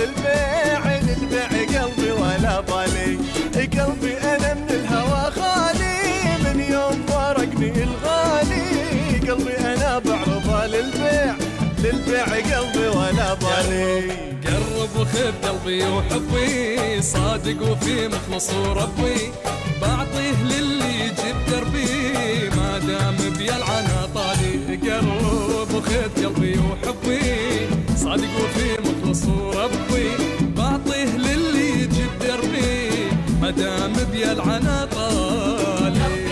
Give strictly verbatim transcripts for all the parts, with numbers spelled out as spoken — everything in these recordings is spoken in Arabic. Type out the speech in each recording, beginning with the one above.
للبيع للبيع قلبي ولا بالي. قلبي أنا من الهوى خالي من يوم فارقني الغالي. قلبي أنا بعرضه للبيع للبيع قلبي ولا بالي. قرب وخذ قلبي وحبي صادق وفي مخلص وربي بعطيه للي يجيب دربي ما دام بيلعن طالي. قرب وخذ قلبي وحبي صادق وفي مخلص وربي بعطيه للي يجيب دربي ما دام بيلعن طالي.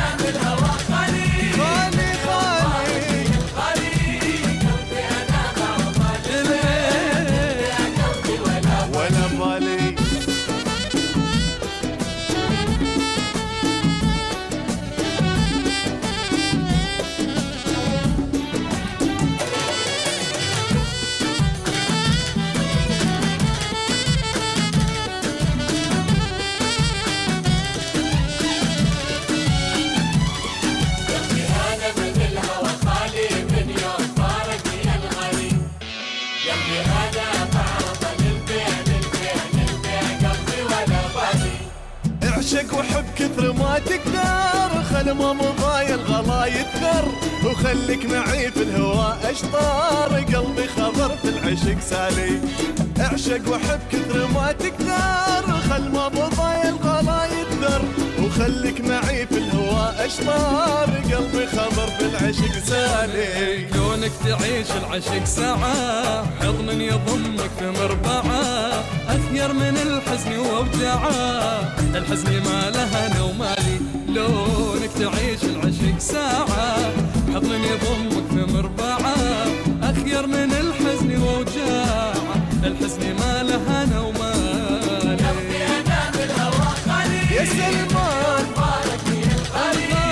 اعشق وحب كثر ما تقدر خل ما مضاي الغلا يذكر وخليك معي في الهوى اشطار. قلبي خضر في العشق سالي. اعشق وحب كثر ما تقدر خل ما مضاي الغلا يذكر وخليك معي في الهوى اشطار. قلبي خضر في العشق سالي. كونك تعيش العشق ساعة حضن يضمك في مربعة أخير من الحزن ووجعه. الحزن ما لها أنا ومالي. لونك تعيش العشق ساعة حضن يضمك في مربعة أخير من الحزن ووجعه. الحزن ما لها أنا ومالي. قلبي أنا بالهوى خالي يا سلمان باركني الخالي.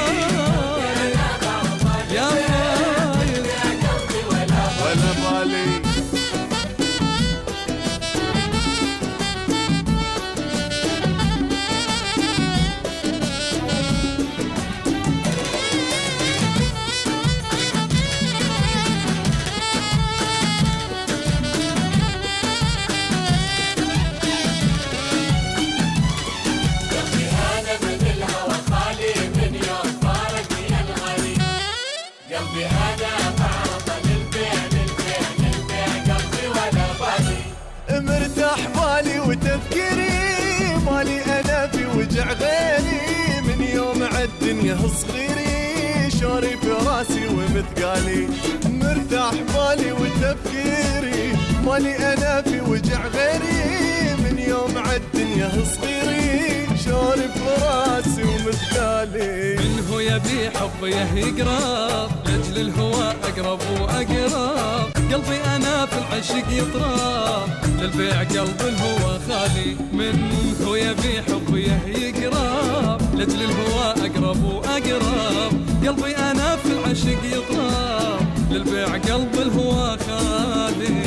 يا فايز يا قلبي ولا بالي. قلبي أنا بعرضه للبيع للبيع للبيع قلبي ولا بالي. مرتاح بالي وتفكيري مالي أنا في وجع غيري من يوم عالدنيا صغيري شوري في راسي ومثقالي. مرتاح بالي وتفكيري مالي أنا في وجع غيري من يوم عالدنيا صغيري شوري في راسي ومثقالي. من هو يبي حبيه يقرب لأجل الهوى أقرب وأقرب. قلبي أنا في العشق يطرب للبيع قلب الهوى خالي. من هو يبي حبيه يقرب لأجل الهوى أقرب وأقرب. قلبي أنا في العشق يطرب للبيع قلب الهوى خالي.